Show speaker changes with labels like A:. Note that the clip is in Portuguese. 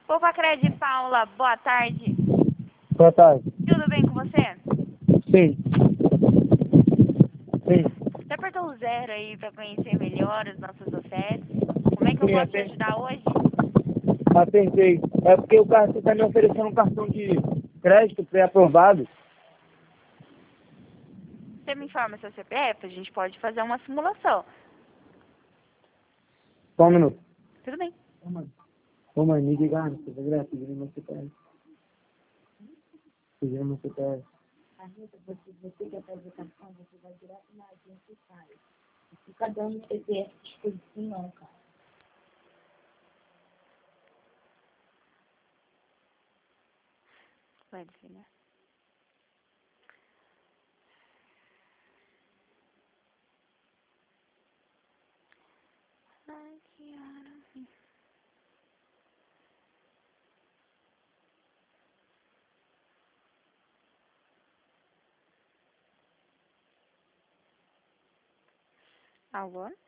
A: Poupa Cred, Paula, boa tarde.
B: Boa tarde.
A: Tudo bem com você?
B: Sim. Sim.
A: Você apertou o 0 aí para conhecer melhor as nossas ofertas? Como é que eu
B: Sim,
A: posso te ajudar hoje?
B: acertei. É porque o cara está me oferecendo um cartão de crédito pré-aprovado.
A: Você me informa seu CPF? A gente pode fazer uma simulação.
B: Só um minuto.
A: Tudo bem.
B: Ô, mãe, me liga, você vai gravar, pedindo meu CPF. Pedindo meu CPF.
C: Você quer fazer cartão, você vai direto na agência e faz. Não fica dando CPF desconhecido não, cara.
A: Vai desligar. Ai, que hora. Alô?